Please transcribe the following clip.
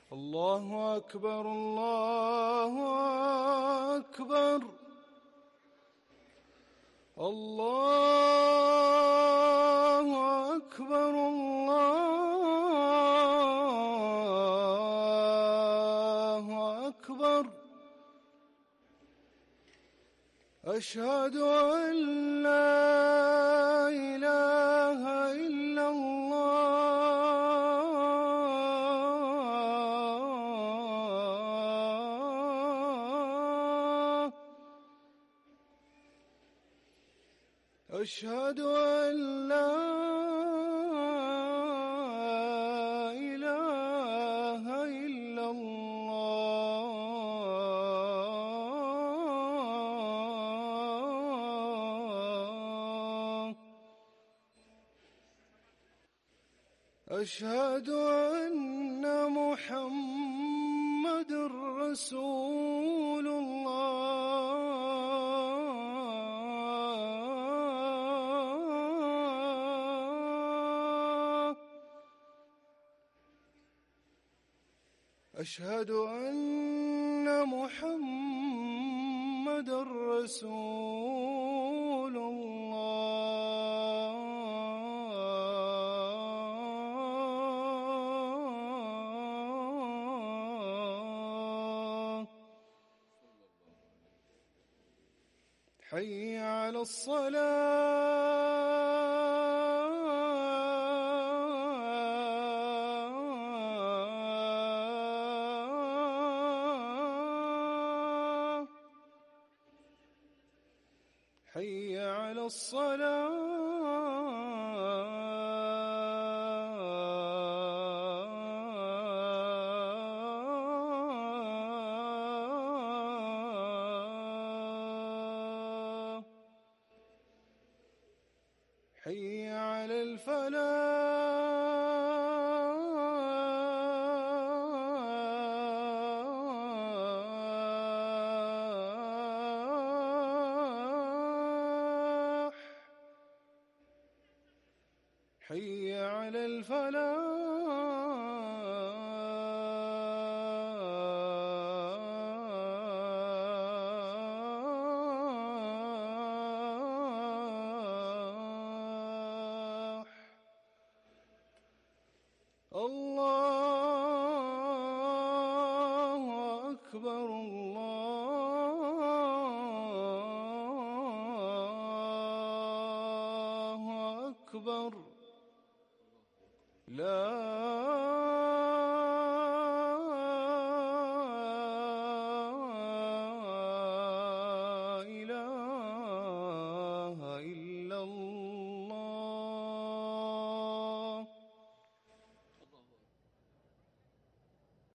الله أكبر الله أكبر الله أكبر الله أكبر. أشهد أن لا إله إلا الله. أشهد أن لا إله إلا الله. أشهد أن محمد رسول الله. أشهد أن محمد رسول الله. حي على الصلاة. حي على الصلاة. حي على الفلاح. حي على الفلاح. الله أكبر الله أكبر. لا